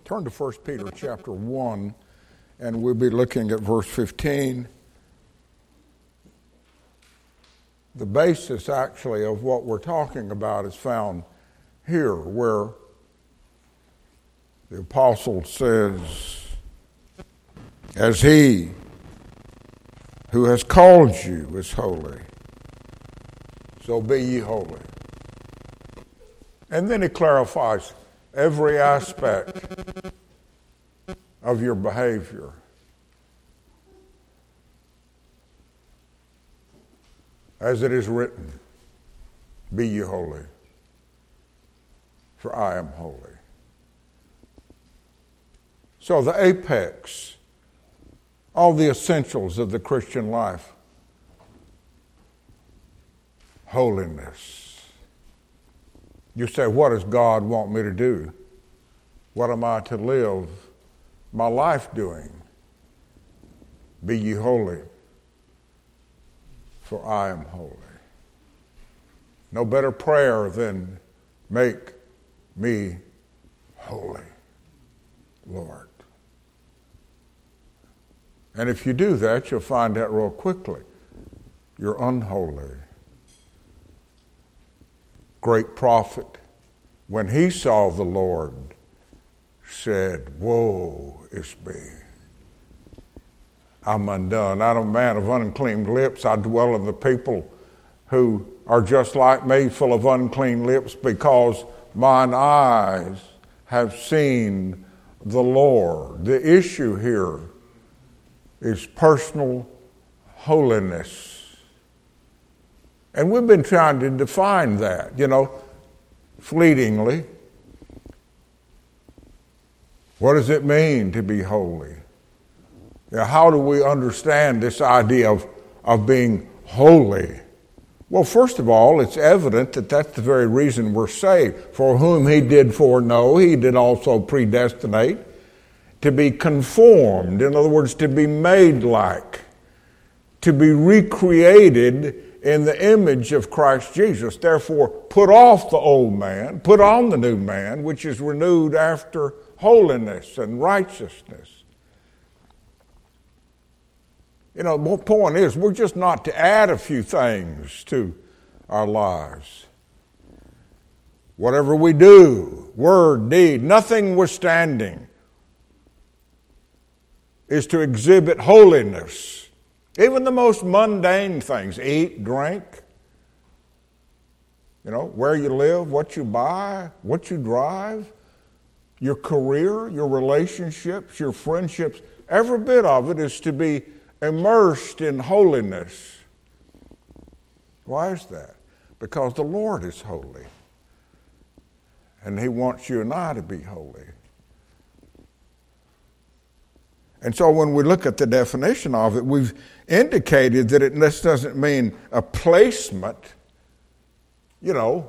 Turn to 1 Peter chapter 1, and we'll be looking at verse 15. The basis, actually, of what we're talking about is found here, where the apostle says, "As he who has called you is holy, so be ye holy." And then he clarifies every aspect of your behavior. As it is written, "Be ye holy, for I am holy." So the apex, all the essentials of the Christian life, holiness. You say, what does God want me to do? What am I to live my life doing? Be ye holy, for I am holy. No better prayer than make me holy, Lord. And if you do that, you'll find out real quickly you're unholy. Great prophet, when he saw the Lord, said, "Woe is me. I'm undone. I'm a man of unclean lips. I dwell in the people who are just like me, full of unclean lips, because mine eyes have seen the Lord." The issue here is personal holiness. And we've been trying to define that, fleetingly. What does it mean to be holy? How do we understand this idea of being holy? Well, first of all, it's evident that that's the very reason we're saved. For whom he did foreknow, he did also predestinate to be conformed. In other words, to be made like, to be recreated in the image of Christ Jesus. Therefore, put off the old man, put on the new man, which is renewed after holiness and righteousness. The point is, we're just not to add a few things to our lives. Whatever we do, word, deed, nothing withstanding, is to exhibit holiness. Even the most mundane things, eat, drink, where you live, what you buy, what you drive, your career, your relationships, your friendships, every bit of it is to be immersed in holiness. Why is that? Because the Lord is holy, and he wants you and I to be holy. And so when we look at the definition of it, we've indicated that this doesn't mean a placement. You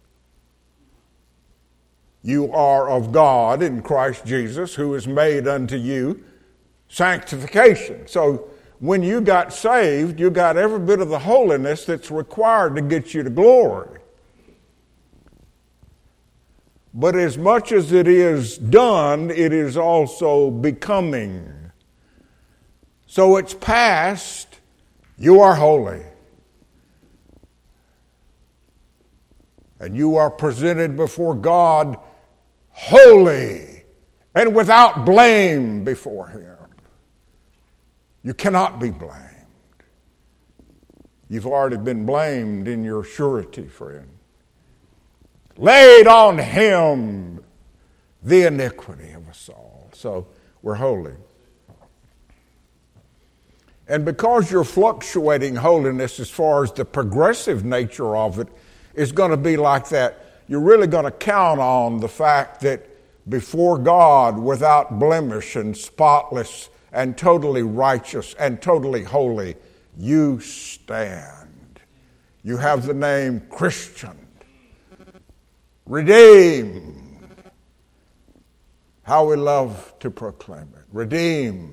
are of God in Christ Jesus, who is made unto you sanctification. So when you got saved, you got every bit of the holiness that's required to get you to glory. But as much as it is done, it is also becoming. So it's past, you are holy. And you are presented before God holy and without blame before him. You cannot be blamed. You've already been blamed in your surety, friend. Laid on him the iniquity of us all. So we're holy. And because you're fluctuating holiness as far as the progressive nature of it is going to be like that, you're really going to count on the fact that before God, without blemish and spotless and totally righteous and totally holy, you stand. You have the name Christian. Redeemed. How we love to proclaim it. Redeemed.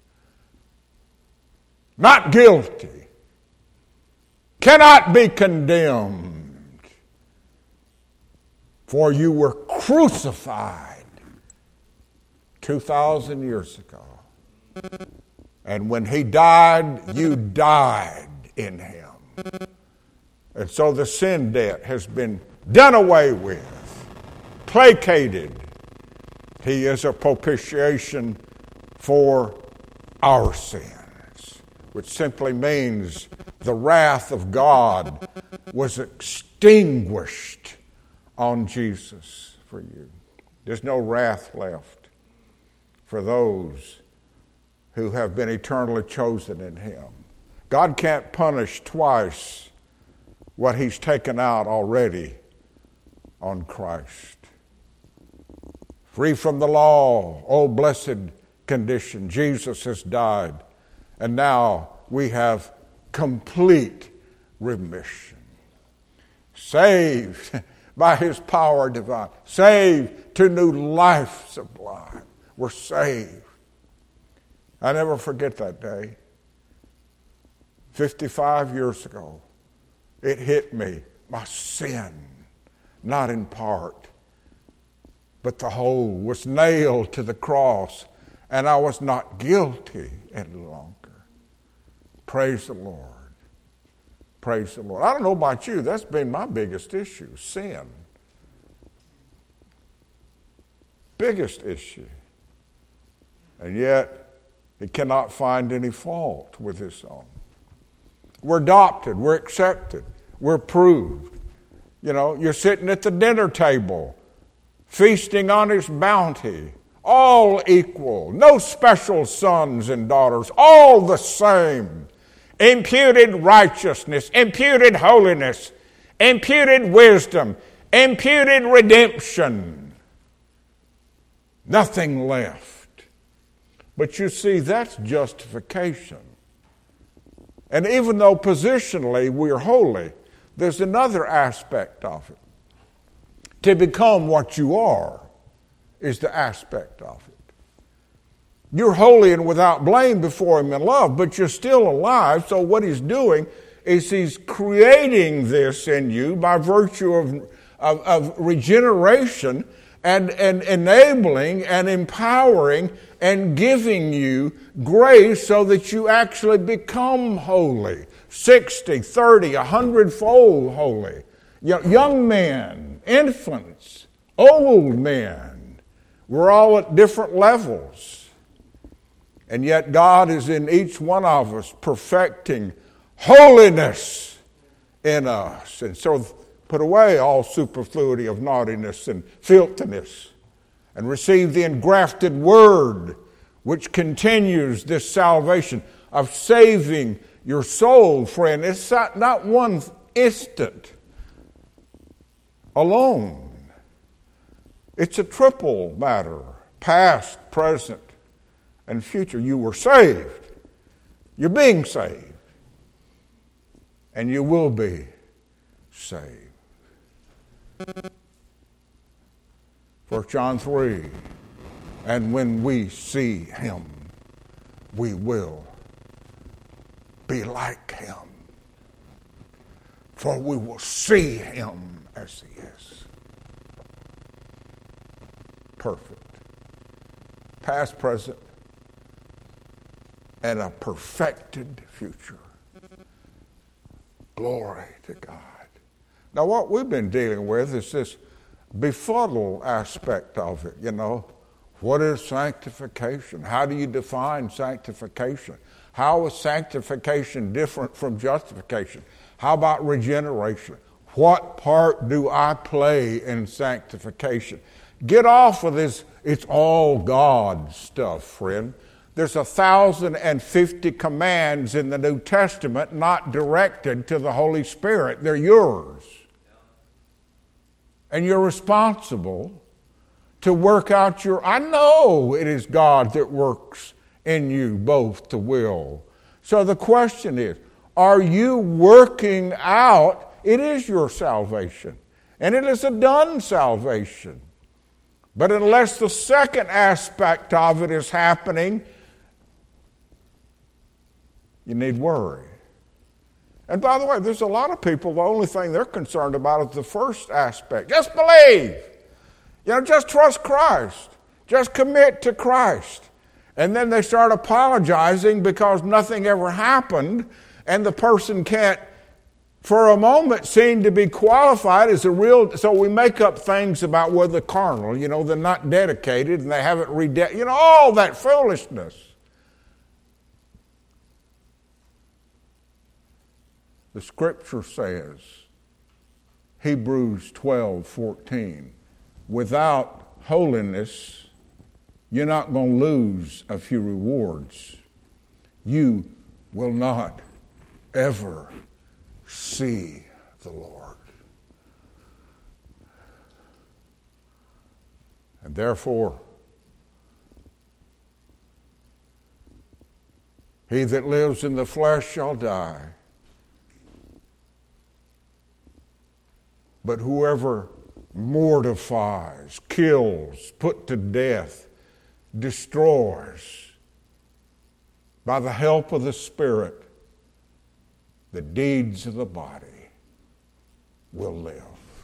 Not guilty. Cannot be condemned. For you were crucified 2,000 years ago. And when he died, you died in him. And so the sin debt has been done away with, placated. He is a propitiation for our sins, which simply means the wrath of God was extinguished on Jesus for you. There's no wrath left for those who have been eternally chosen in him. God can't punish twice what he's taken out already on Christ. Free from the law, oh blessed condition. Jesus has died, and now we have complete remission. Saved by his power divine. Saved to new life sublime. We're saved. I never forget that day. 55 years ago, it hit me. My sin, not in part, but the whole, was nailed to the cross, and I was not guilty any longer. Praise the Lord. Praise the Lord. I don't know about you, that's been my biggest issue, sin. Biggest issue. And yet, he cannot find any fault with his own. We're adopted, we're accepted, we're approved. You know, you're sitting at the dinner table, feasting on his bounty, all equal, no special sons and daughters, all the same. Imputed righteousness, imputed holiness, imputed wisdom, imputed redemption. Nothing left. But you see, that's justification. And even though positionally we're holy, there's another aspect of it. To become what you are is the aspect of it. You're holy and without blame before him in love, but you're still alive. So what he's doing is he's creating this in you by virtue of regeneration and enabling and empowering and giving you grace so that you actually become holy. 60, 30, 100-fold holy. Young men, infants, old men, we're all at different levels. And yet God is in each one of us perfecting holiness in us. And so put away all superfluity of naughtiness and filthiness and receive the engrafted word which continues this salvation of saving your soul, friend. It's not one instant alone. It's a triple matter, past, present, and future. You were saved. You're being saved. And you will be saved. 1 John 3, and when we see him, we will be like him. For we will see him as he is. Perfect. Past, present, and a perfected future. Glory to God. Now, what we've been dealing with is this befuddled aspect of it, you know. What is sanctification? How do you define sanctification? How is sanctification different from justification? How about regeneration? What part do I play in sanctification? Get off of this, it's all God stuff, friend. There's 1,050 commands in the New Testament not directed to the Holy Spirit. They're yours. And you're responsible to work out I know it is God that works in you both to will. So the question is, are you working out? It is your salvation. And it is a done salvation. But unless the second aspect of it is happening, you need worry. And by the way, there's a lot of people, the only thing they're concerned about is the first aspect. Just believe. Just trust Christ. Just commit to Christ. And then they start apologizing because nothing ever happened, and the person can't, for a moment, seem to be qualified as a real. So we make up things about whether they're carnal, they're not dedicated and they haven't all that foolishness. The Scripture says, Hebrews 12:14, without holiness, you're not going to lose a few rewards. You will not ever see the Lord. And therefore, he that lives in the flesh shall die. But whoever mortifies, kills, put to death, destroys, by the help of the Spirit, the deeds of the body will live.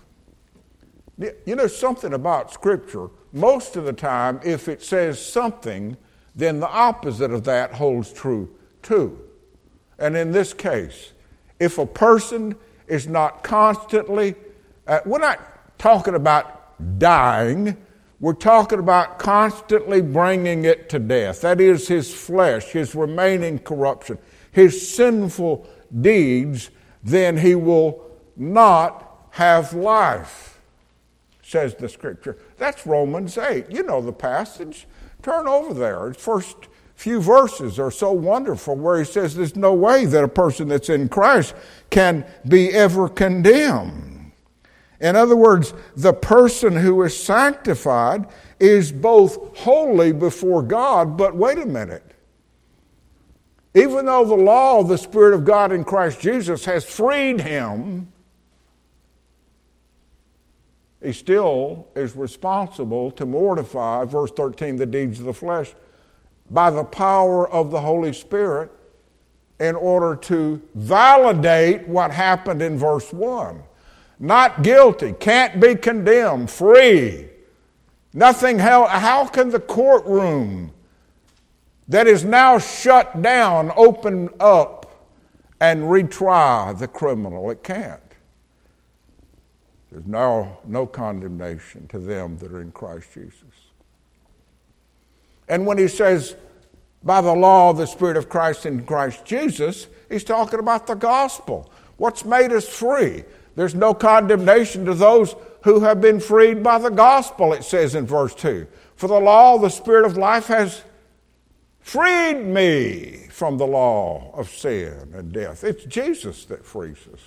Something about Scripture, most of the time, if it says something, then the opposite of that holds true too. And in this case, if a person is not constantly, we're not talking about dying, we're talking about constantly bringing it to death. That is his flesh, his remaining corruption, his sinful deeds, then he will not have life, says the Scripture. That's Romans 8. You know the passage. Turn over there. The first few verses are so wonderful where he says there's no way that a person that's in Christ can be ever condemned. In other words, the person who is sanctified is both holy before God, but wait a minute. Even though the law of the Spirit of God in Christ Jesus has freed him, he still is responsible to mortify, verse 13, the deeds of the flesh by the power of the Holy Spirit in order to validate what happened in verse 1. Not guilty, can't be condemned, free, nothing held. How can the courtroom that is now shut down open up and retry the criminal? It can't. There's now no condemnation to them that are in Christ Jesus. And when he says, by the law of the Spirit of Christ in Christ Jesus, he's talking about the gospel. What's made us free? There's no condemnation to those who have been freed by the gospel, it says in verse 2. For the law of the Spirit of life has freed me from the law of sin and death. It's Jesus that frees us.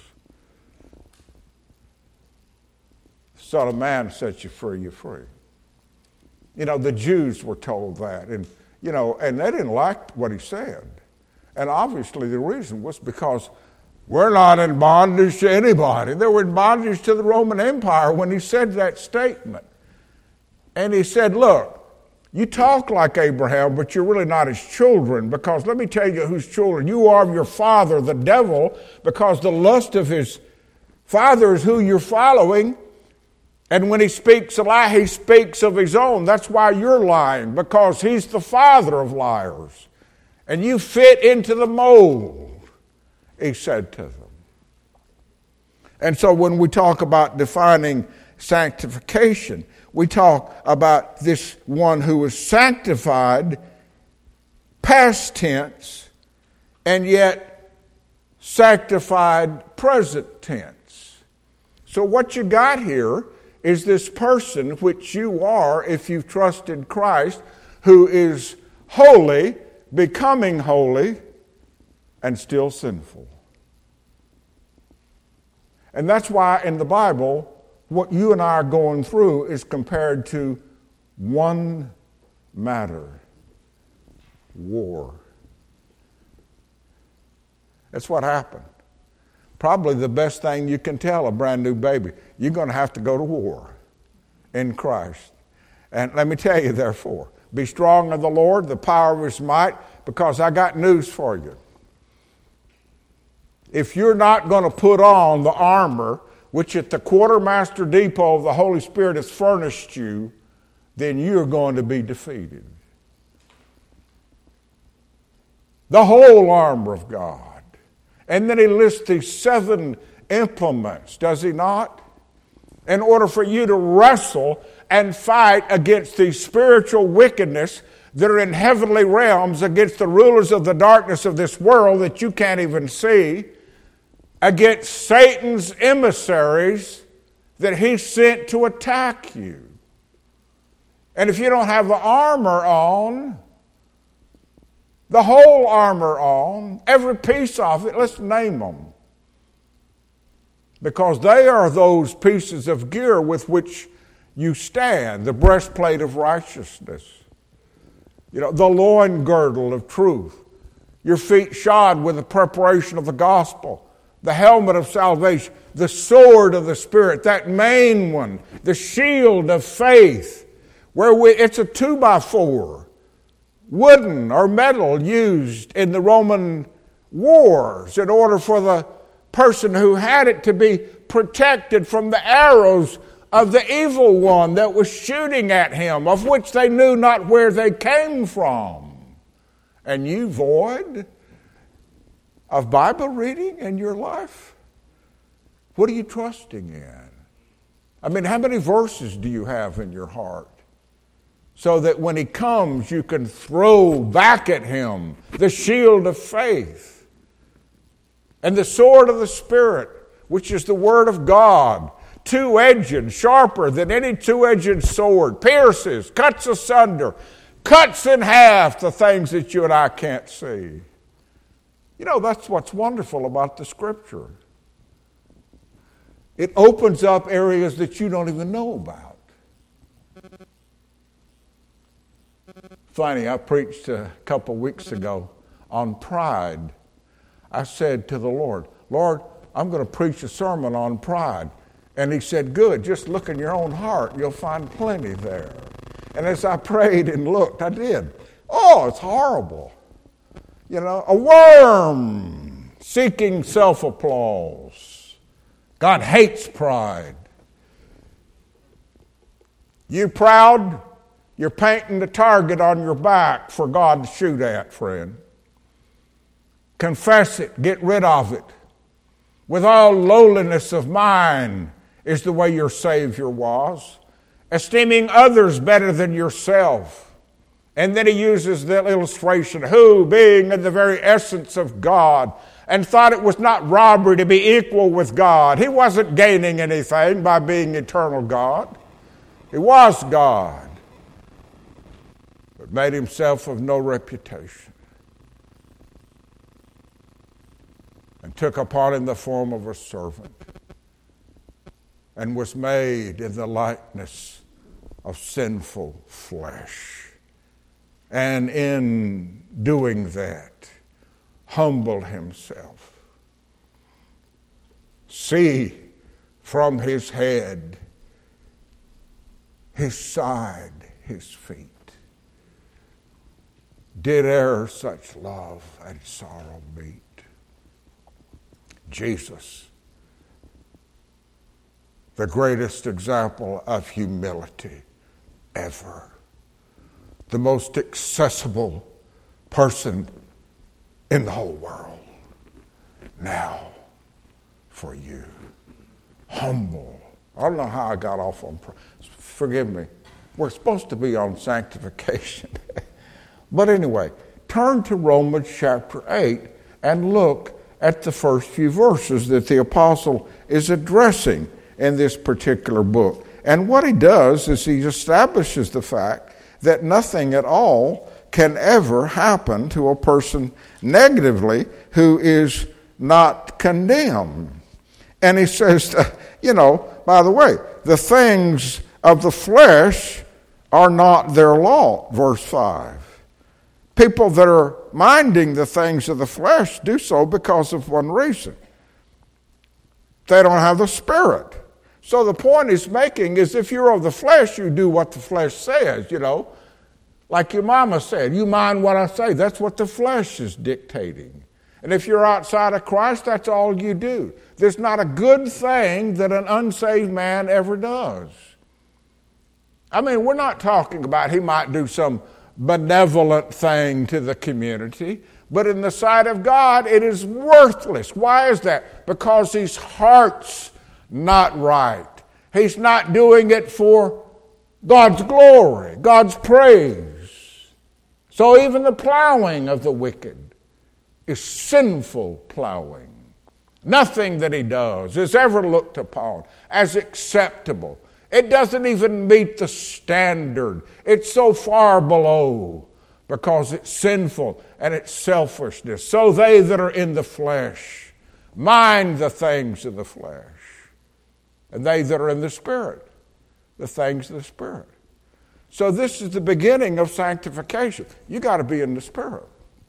The Son of Man sets you free, you're free. The Jews were told that, and they didn't like what he said. And obviously the reason was because we're not in bondage to anybody. They were in bondage to the Roman Empire when he said that statement. And he said, look, you talk like Abraham, but you're really not his children, because let me tell you whose children. You are of your father, the devil, because the lust of his father is who you're following. And when he speaks a lie, he speaks of his own. That's why you're lying, because he's the father of liars. And you fit into the mold, he said to them. And so when we talk about defining sanctification, we talk about this one who was sanctified, past tense, and yet sanctified, present tense. So what you got here is this person, which you are if you've trusted Christ, who is holy, becoming holy, and still sinful. And that's why in the Bible, what you and I are going through is compared to one matter: war. That's what happened. Probably the best thing you can tell a brand new baby: you're going to have to go to war in Christ. And let me tell you, therefore, be strong in the Lord, the power of his might, because I got news for you. If you're not going to put on the armor which at the quartermaster depot of the Holy Spirit has furnished you, then you're going to be defeated. The whole armor of God. And then he lists these 7 implements, does he not? In order for you to wrestle and fight against the spiritual wickedness that are in heavenly realms, against the rulers of the darkness of this world that you can't even see, against Satan's emissaries that he sent to attack you. And if you don't have the armor on, the whole armor on, every piece of it, let's name them. Because they are those pieces of gear with which you stand. The breastplate of righteousness. The loin girdle of truth. Your feet shod with the preparation of the gospel. The helmet of salvation. The sword of the Spirit, that main one. The shield of faith. It's a 2x4. Wooden or metal used in the Roman wars in order for the person who had it to be protected from the arrows of the evil one that was shooting at him, of which they knew not where they came from. And you void of Bible reading in your life? What are you trusting in? How many verses do you have in your heart? So that when he comes, you can throw back at him the shield of faith and the sword of the Spirit, which is the Word of God, 2-edged, sharper than any 2-edged sword, pierces, cuts asunder, cuts in half the things that you and I can't see. That's what's wonderful about the Scripture. It opens up areas that you don't even know about. Funny, I preached a couple weeks ago on pride. I said to the Lord, I'm going to preach a sermon on pride. And he said, good, just look in your own heart. You'll find plenty there. And as I prayed and looked, I did. Oh, it's horrible. A worm seeking self-applause. God hates pride. You proud? You're painting the target on your back for God to shoot at, friend. Confess it. Get rid of it. With all lowliness of mind is the way your Savior was. Esteeming others better than yourself. And then he uses the illustration, who, being in the very essence of God, and thought it was not robbery to be equal with God. He wasn't gaining anything by being eternal God. He was God. But made himself of no reputation, and took upon him the form of a servant, and was made in the likeness of sinful flesh. And in doing that, humbled himself. See from his head, his side, his feet. Did e'er such love and sorrow meet? Jesus, the greatest example of humility ever. The most accessible person in the whole world. Now, for you. Humble. I don't know how I got off on forgive me. We're supposed to be on sanctification. But anyway, turn to Romans chapter 8 and look at the first few verses that the apostle is addressing in this particular book. And what he does is he establishes the fact that nothing at all can ever happen to a person negatively who is not condemned. And he says, by the way, the things of the flesh are not their law, verse 5. People that are minding the things of the flesh do so because of one reason. They don't have the Spirit. So the point he's making is if you're of the flesh, you do what the flesh says, Like your mama said, you mind what I say. That's what the flesh is dictating. And if you're outside of Christ, that's all you do. There's not a good thing that an unsaved man ever does. I mean, we're not talking about he might do some benevolent thing to the community, but in the sight of God, it is worthless. Why is that? Because his heart's not right. He's not doing it for God's glory, God's praise. So even the plowing of the wicked is sinful plowing. Nothing that he does is ever looked upon as acceptable. It doesn't even meet the standard. It's so far below because it's sinful and it's selfishness. So they that are in the flesh mind the things of the flesh. And they that are in the Spirit, the things of the Spirit. So this is the beginning of sanctification. You got to be in the Spirit.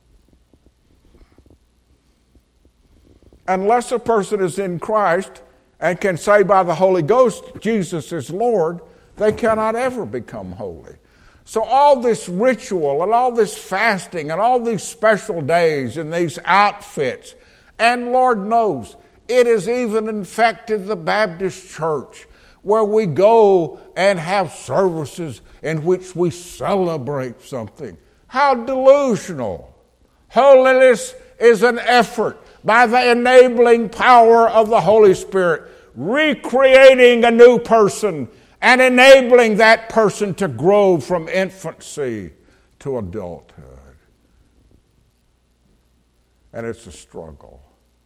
Unless a person is in Christ and can say by the Holy Ghost, Jesus is Lord, they cannot ever become holy. So all this ritual and all this fasting and all these special days and these outfits, and Lord knows, it has even infected the Baptist church where we go and have services in which we celebrate something. How delusional. Holiness is an effort by the enabling power of the Holy Spirit, recreating a new person and enabling that person to grow from infancy to adulthood. And it's a struggle.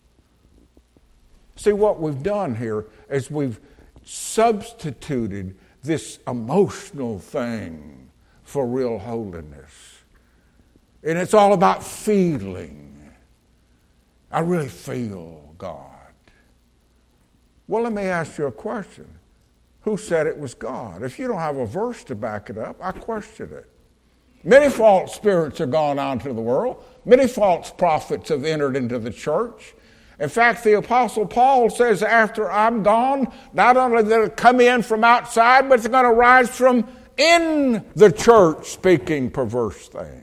See, what we've done here is we've substituted this emotional thing for real holiness. And it's all about feeling. I really feel God. Well, let me ask you a question. Who said it was God? If you don't have a verse to back it up, I question it. Many false spirits have gone out into the world. Many false prophets have entered into the church. In fact, the Apostle Paul says, after I'm gone, not only did it come in from outside, but it's going to rise from in the church speaking perverse things.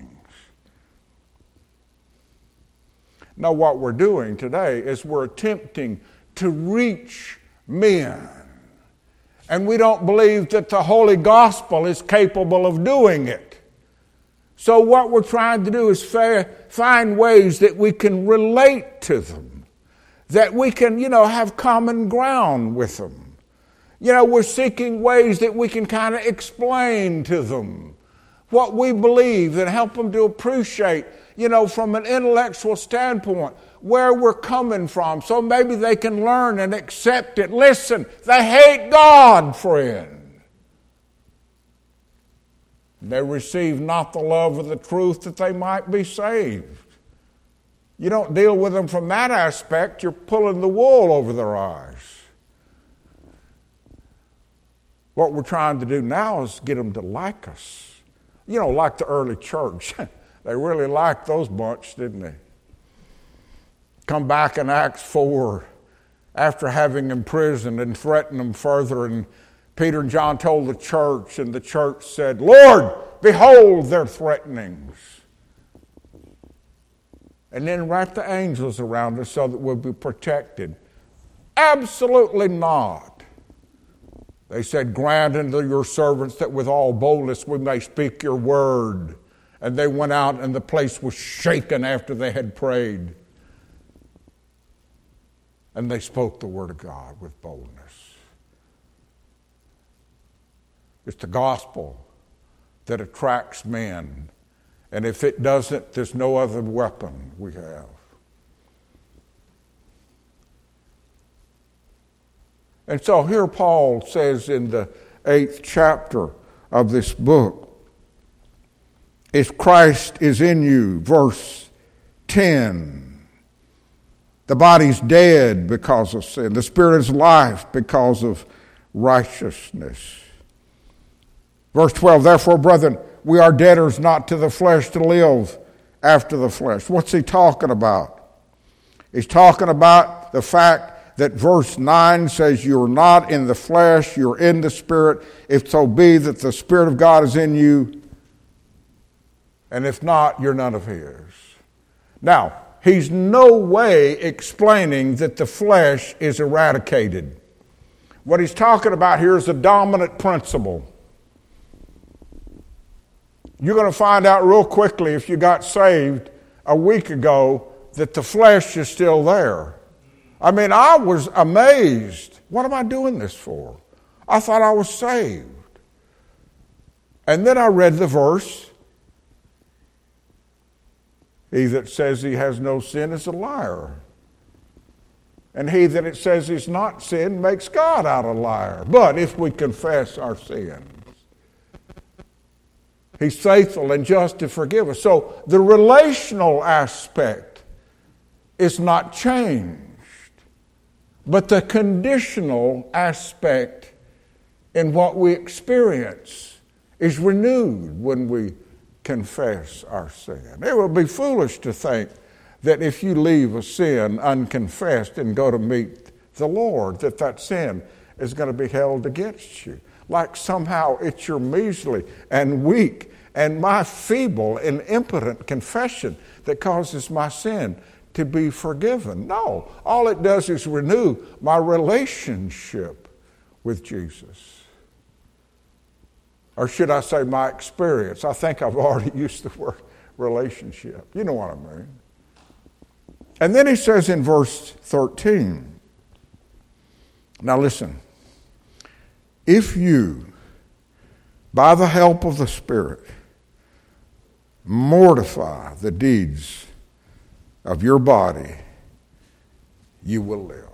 Now, what we're doing today is we're attempting to reach men. And we don't believe that the Holy Gospel is capable of doing it. So what we're trying to do is find ways that we can relate to them, that we can, have common ground with them. We're seeking ways that we can kind of explain to them what we believe and help them to appreciate, from an intellectual standpoint, where we're coming from, so maybe they can learn and accept it. Listen, they hate God, friend. They receive not the love of the truth that they might be saved. You don't deal with them from that aspect, you're pulling the wool over their eyes. What we're trying to do now is get them to like us. Like the early church. They really liked those bunch, didn't they? Come back in Acts 4 after having imprisoned and threatened them further. And Peter and John told the church, and the church said, Lord, behold their threatenings. And then wrap the angels around us so that we'll be protected. Absolutely not. They said, grant unto your servants that with all boldness we may speak your word. And they went out and the place was shaken after they had prayed. And they spoke the word of God with boldness. It's the gospel that attracts men. And if it doesn't, there's no other weapon we have. And so here Paul says in the 8th chapter of this book, if Christ is in you, verse 10, the body's dead because of sin. The spirit is life because of righteousness. Verse 12, therefore, brethren, we are debtors not to the flesh to live after the flesh. What's he talking about? He's talking about the fact that verse 9 says you're not in the flesh, you're in the Spirit, if so be that the Spirit of God is in you, and if not, you're none of his. Now, he's no way explaining that the flesh is eradicated. What he's talking about here is a dominant principle. You're going to find out real quickly if you got saved a week ago that the flesh is still there. I mean, I was amazed. What am I doing this for? I thought I was saved. And then I read the verse, he that says he has no sin is a liar. And he that it says he's not sinned makes God out a liar. But if we confess our sins, he's faithful and just to forgive us. So the relational aspect is not changed. But the conditional aspect in what we experience is renewed when we confess our sin. It would be foolish to think that if you leave a sin unconfessed and go to meet the Lord, that sin is going to be held against you. Like somehow it's your measly and weak and my feeble and impotent confession that causes my sin to be forgiven. No, all it does is renew my relationship with Jesus. Or should I say my experience? I think I've already used the word relationship. You know what I mean. And then he says in verse 13, now listen, if you, by the help of the Spirit, mortify the deeds of your body, you will live.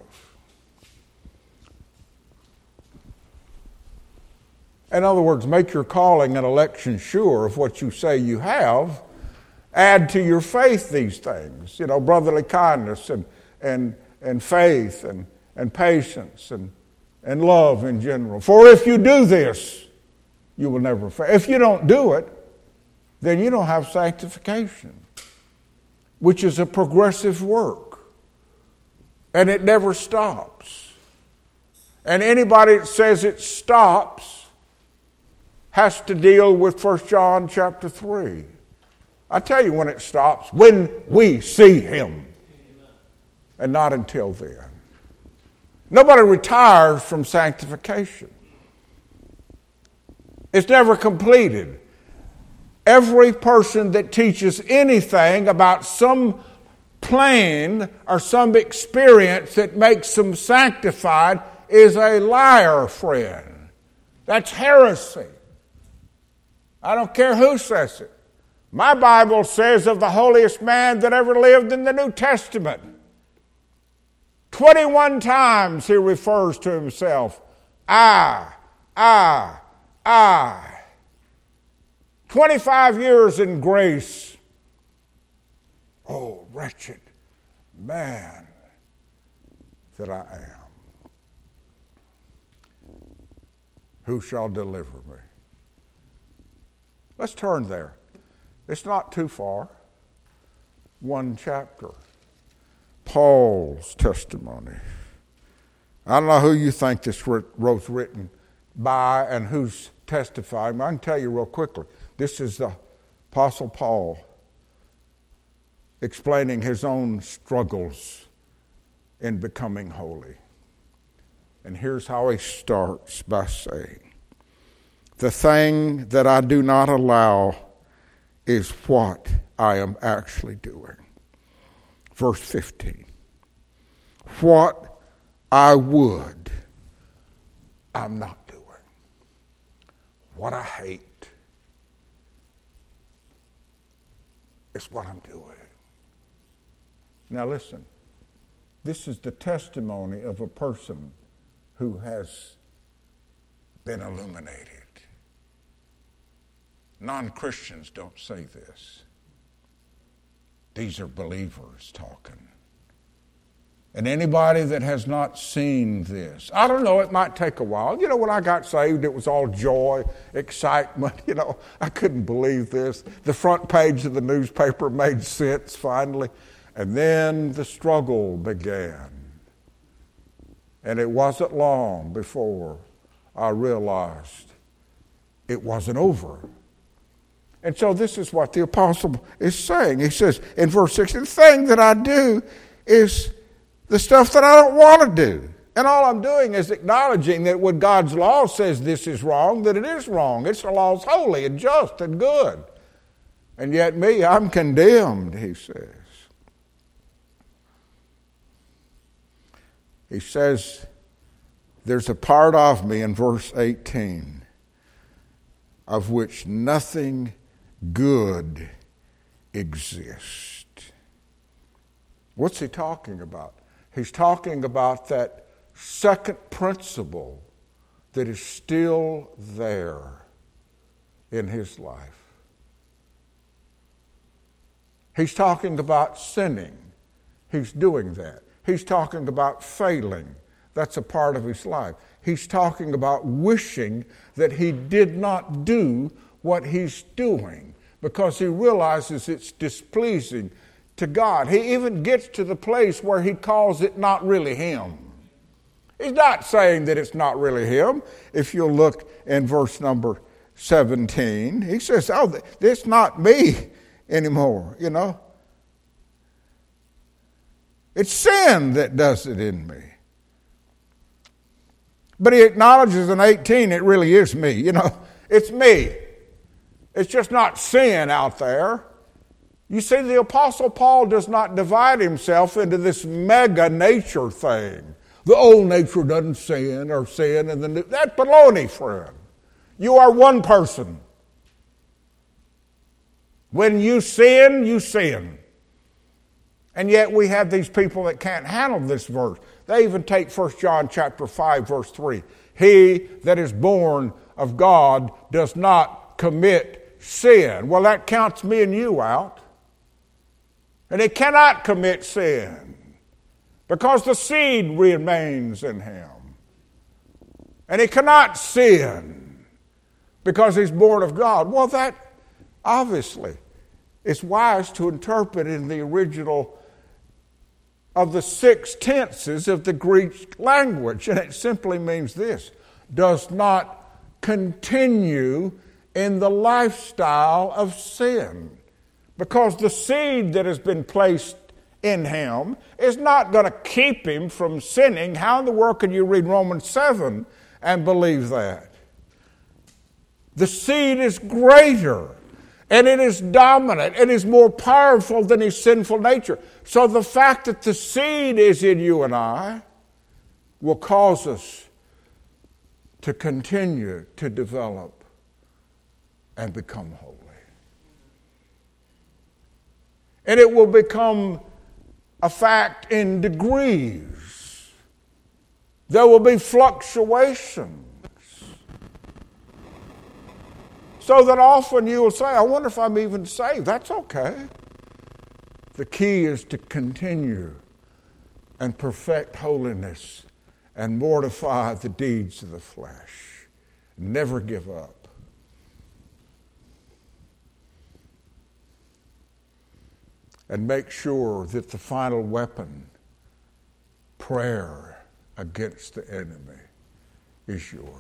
In other words, make your calling and election sure of what you say you have. Add to your faith these things, brotherly kindness and faith and patience and love in general. For if you do this, you will never fail. If you don't do it, then you don't have sanctification, which is a progressive work. And it never stops. And anybody that says it stops has to deal with 1 John chapter 3. I tell you when it stops, when we see him. And not until then. Nobody retires from sanctification. It's never completed. Every person that teaches anything about some plan or some experience that makes them sanctified is a liar, friend. That's heresy. I don't care who says it. My Bible says of the holiest man that ever lived in the New Testament, 21 times he refers to himself, I. 25 years in grace. Oh, wretched man that I am. Who shall deliver me? Let's turn there. It's not too far. One chapter. Paul's testimony. I don't know who you think this was written by and who's testifying, but I can tell you real quickly. This is the Apostle Paul explaining his own struggles in becoming holy. And here's how he starts by saying, the thing that I do not allow is what I am actually doing. Verse 15. What I would, I'm not doing. What I hate is what I'm doing. Now listen, this is the testimony of a person who has been illuminated. Non-Christians don't say this. These are believers talking. And anybody that has not seen this, I don't know, it might take a while. When I got saved, it was all joy, excitement. I couldn't believe this. The front page of the newspaper made sense finally. And then the struggle began. And it wasn't long before I realized it wasn't over. And so this is what the apostle is saying. He says in verse 6, the thing that I do is the stuff that I don't want to do. And all I'm doing is acknowledging that when God's law says this is wrong, that it is wrong. The law is holy and just and good. And yet me, I'm condemned, he says. He says, there's a part of me in verse 18 of which nothing good exists. What's he talking about? He's talking about that second principle that is still there in his life. He's talking about sinning. He's doing that. He's talking about failing. That's a part of his life. He's talking about wishing that he did not do what he's doing because he realizes it's displeasing to God. He even gets to the place where he calls it not really him. He's not saying that it's not really him. If you'll look in verse number 17, he says, oh, it's not me anymore, you know. It's sin that does it in me. But he acknowledges in 18, it really is me, you know. It's me. It's just not sin out there. You see, the Apostle Paul does not divide himself into this mega nature thing. The old nature doesn't sin or sin and the new. That's baloney, friend. You are one person. When you sin, you sin. And yet we have these people that can't handle this verse. They even take 1 John chapter 5, verse 3. He that is born of God does not commit sin. Well, that counts me and you out. And he cannot commit sin because the seed remains in him. And he cannot sin because he's born of God. Well, that obviously is wise to interpret in the original of the 6 tenses of the Greek language. And it simply means this: does not continue in the lifestyle of sin. Because the seed that has been placed in him is not going to keep him from sinning. How in the world can you read Romans 7 and believe that? The seed is greater, and it is dominant, it is more powerful than his sinful nature. So the fact that the seed is in you and I will cause us to continue to develop and become holy. And it will become a fact in degrees. There will be fluctuations. So that often you will say, I wonder if I'm even saved. That's okay. The key is to continue and perfect holiness and mortify the deeds of the flesh. Never give up. And make sure that the final weapon, prayer against the enemy, is yours.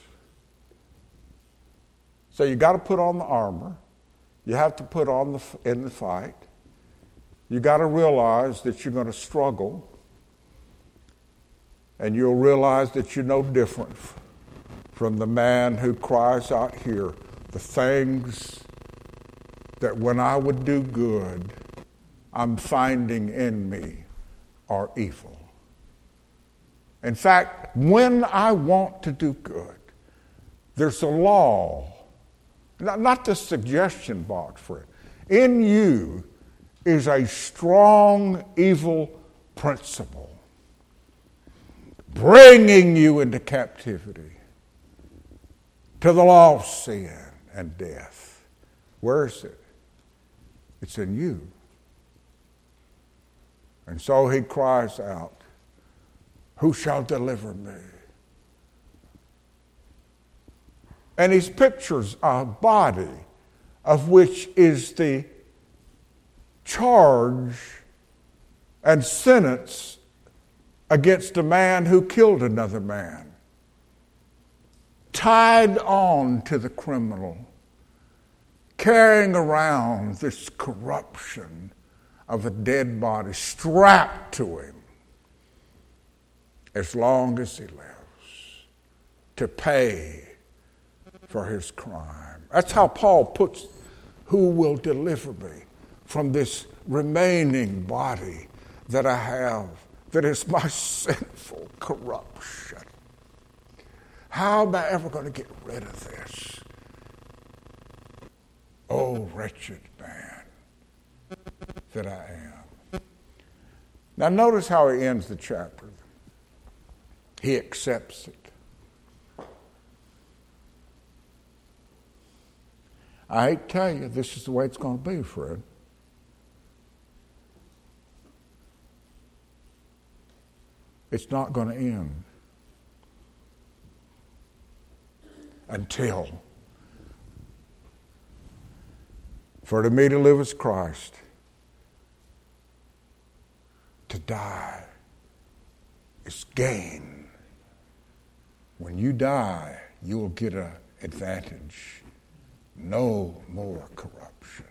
So you got to put on the armor. You have to put on in the fight. You got to realize that you're going to struggle. And you'll realize that you're no different from the man who cries out here, the things that when I would do good, I'm finding in me are evil. In fact, when I want to do good, there's a law, not the suggestion box for it. In you is a strong evil principle bringing you into captivity to the law of sin and death. Where is it? It's in you. And so he cries out, who shall deliver me? And he pictures a body of which is the charge and sentence against a man who killed another man, tied on to the criminal, carrying around this corruption of a dead body strapped to him as long as he lives to pay for his crime. That's how Paul puts who will deliver me from this remaining body that I have, that is my sinful corruption? How am I ever going to get rid of this? Oh, wretched man that I am. Now notice how he ends the chapter. He accepts it. I hate to tell you, this is the way it's going to be, Fred. It's not going to end until, for to me to live is Christ, to die is gain. When you die, you'll get an advantage. No more corruption.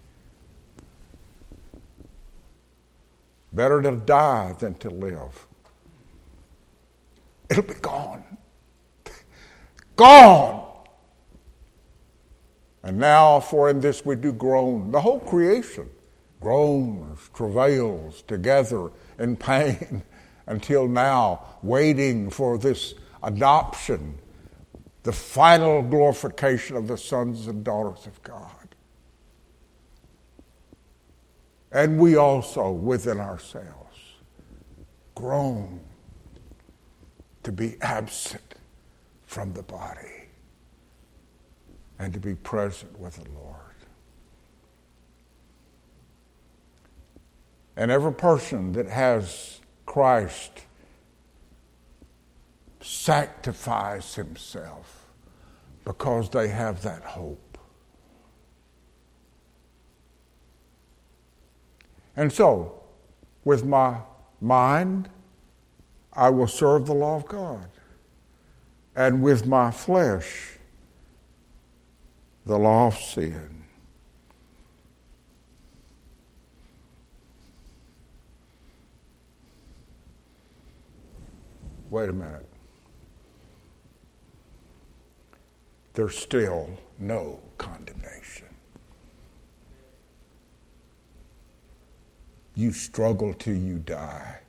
Better to die than to live. It'll be gone. Gone. And now, for in this we do groan. The whole creation groans, travails together in pain until now, waiting for this adoption, the final glorification of the sons and daughters of God. And we also, within ourselves, groan to be absent from the body and to be present with the Lord. And every person that has Christ sanctifies himself because they have that hope. And so, with my mind, I will serve the law of God. And with my flesh, the law of sin. Wait a minute. There's still no condemnation. You struggle till you die,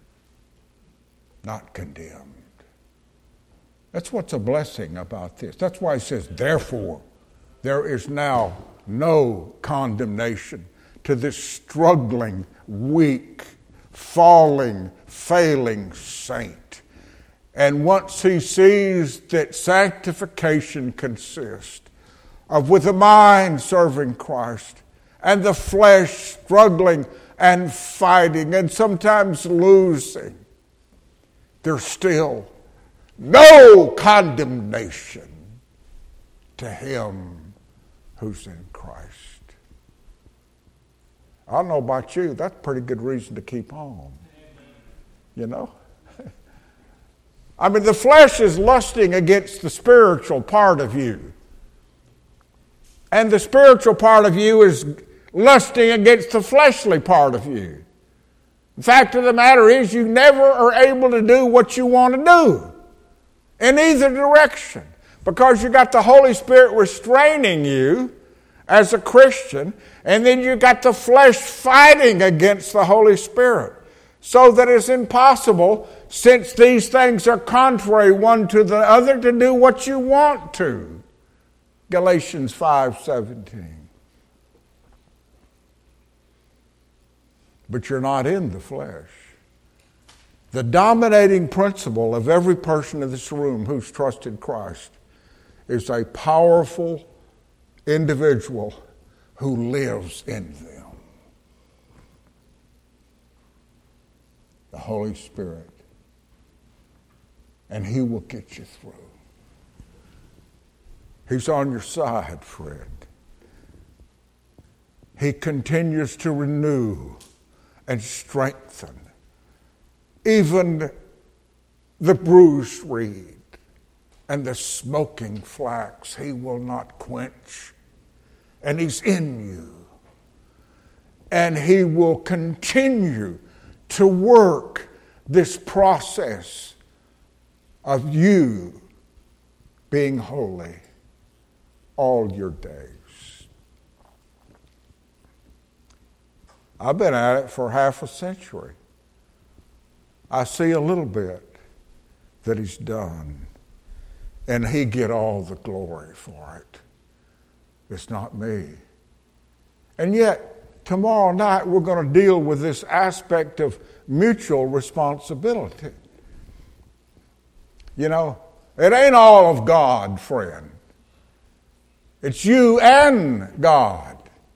not condemned. That's what's a blessing about this. That's why he says, therefore, there is now no condemnation to this struggling, weak, falling, failing saint. And once he sees that sanctification consists of with the mind serving Christ and the flesh struggling and fighting and sometimes losing, there's still no condemnation to him who's in Christ. I don't know about you, that's a pretty good reason to keep on. You know? I mean, the flesh is lusting against the spiritual part of you. And the spiritual part of you is lusting against the fleshly part of you. The fact of the matter is you never are able to do what you want to do in either direction, because you got the Holy Spirit restraining you as a Christian, and then you got the flesh fighting against the Holy Spirit, so that it's impossible, since these things are contrary one to the other, to do what you want to. Galatians 5:17. But you're not in the flesh. The dominating principle of every person in this room who's trusted Christ is a powerful individual who lives in them. The Holy Spirit. And he will get you through. He's on your side, friend. He continues to renew and strengthen even the bruised reed and the smoking flax. He will not quench. And he's in you. And he will continue to work this process of you being holy all your days. I've been at it for half a century. I see a little bit that he's done, and he get all the glory for it. It's not me. And yet, tomorrow night we're going to deal with this aspect of mutual responsibility. You know, it ain't all of God, friend. It's you and God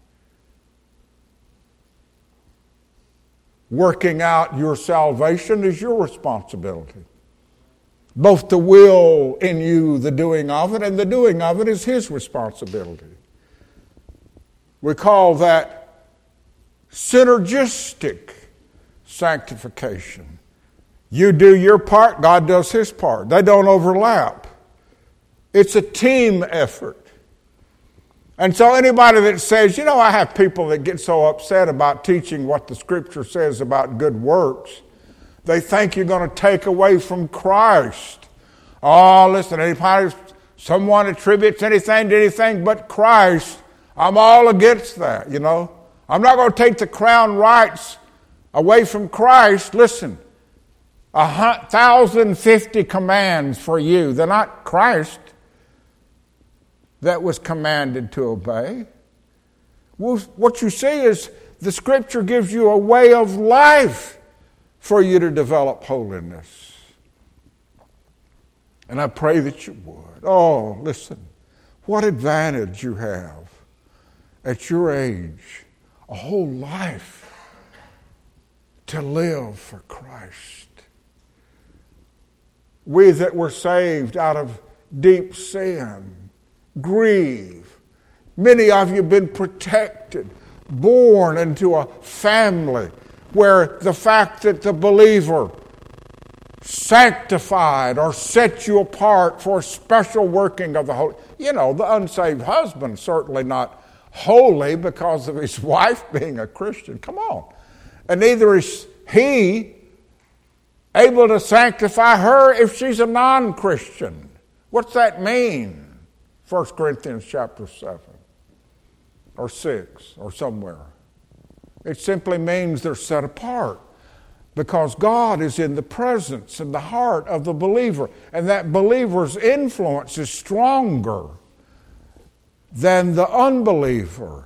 working out your salvation is your responsibility. Both the will in you, the doing of it, and the doing of it is his responsibility. We call that synergistic sanctification. You do your part, God does his part. They don't overlap. It's a team effort. And so anybody that says, you know, I have people that get so upset about teaching what the Scripture says about good works, they think you're going to take away from Christ. Oh, listen, anytime someone attributes anything to anything but Christ, I'm all against that, you know. I'm not going to take the crown rights away from Christ. Listen, 1,050 commands for you. They're not Christ that was commanded to obey. Well, what you see is the Scripture gives you a way of life for you to develop holiness. And I pray that you would. Oh, listen, what advantage you have at your age, a whole life to live for Christ. We that were saved out of deep sin, grieve. Many of you have been protected, born into a family where the fact that the believer sanctified or set you apart for a special working of the Holy. You know, the unsaved husband certainly not holy because of his wife being a Christian. Come on. And neither is he able to sanctify her if she's a non-Christian. What's that mean? 1 Corinthians chapter 7 or 6 or somewhere. It simply means they're set apart because God is in the presence and the heart of the believer, and that believer's influence is stronger than the unbeliever.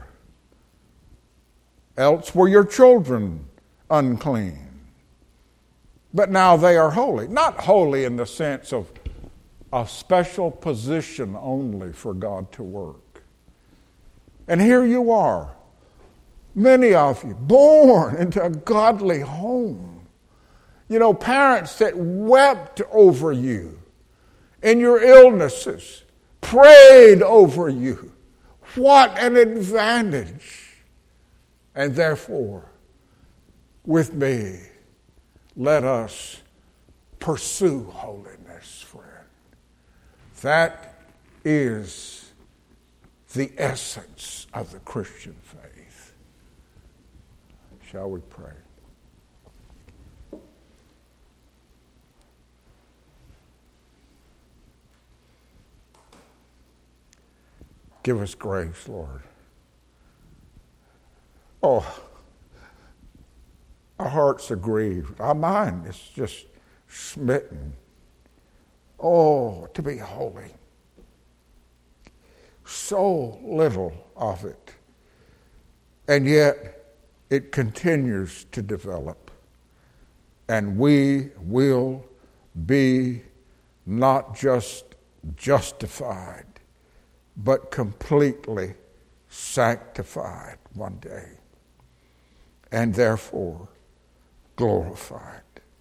Else were your children unclean. But now they are holy. Not holy in the sense of a special position only for God to work. And here you are, many of you, born into a godly home. You know, parents that wept over you in your illnesses, prayed over you. What an advantage. And therefore, with me, let us pursue holiness, friend. That is the essence of the Christian faith. Shall we pray? Give us grace, Lord. Oh, our hearts are grieved. Our mind is just smitten. Oh, to be holy. So little of it. And yet it continues to develop. And we will be not just justified, but completely sanctified one day. And therefore glorified.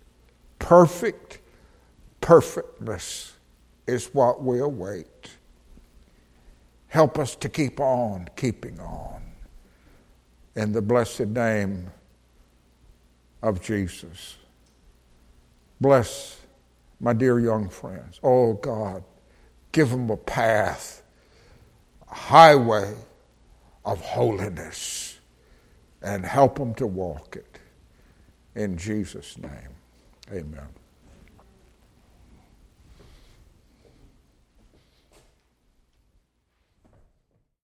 Perfectness is what we await. Help us to keep on keeping on. In the blessed name of Jesus. Bless my dear young friends. Oh God, give them a path, a highway of holiness, and help them to walk it. In Jesus' name, amen.